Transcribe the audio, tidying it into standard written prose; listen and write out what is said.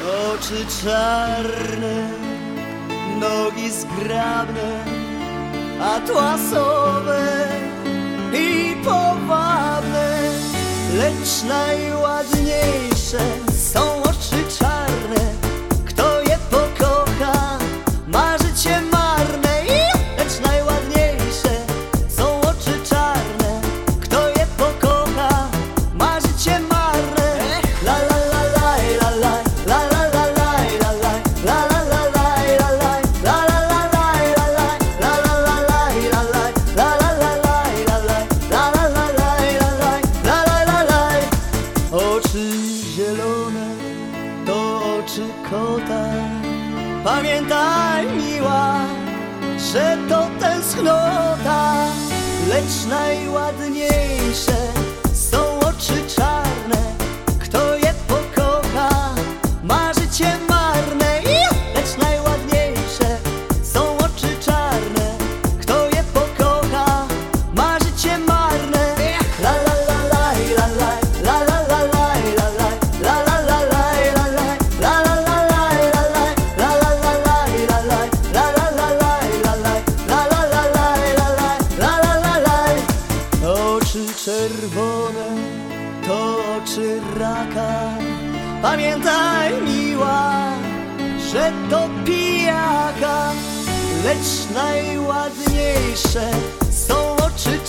Oczy czarne, nogi zgrabne, atłasowe i powabne, lecz najładniejsze są oczy czarne. Kto je pokocha, ma życie marne. Lecz najładniejsze są oczy czarne. Kto je pokocha, ma życie marne. La la la la la la la la la la la la la la la la. Oczy zielone to oczy kota. Pamiętaj, miła, że to tęsknota. Lecz najładniejsze są oczy czarne. Kto je pokocha, ma życie marne. Lecz najładniejsze są oczy czarne. Kto je pokocha, ma życie marne. La la la la la la la la la la la la la. Oczy czerwone to oczy raka. Pamiętaj, miła, że to pijaka. Lecz najładniejsze są oczy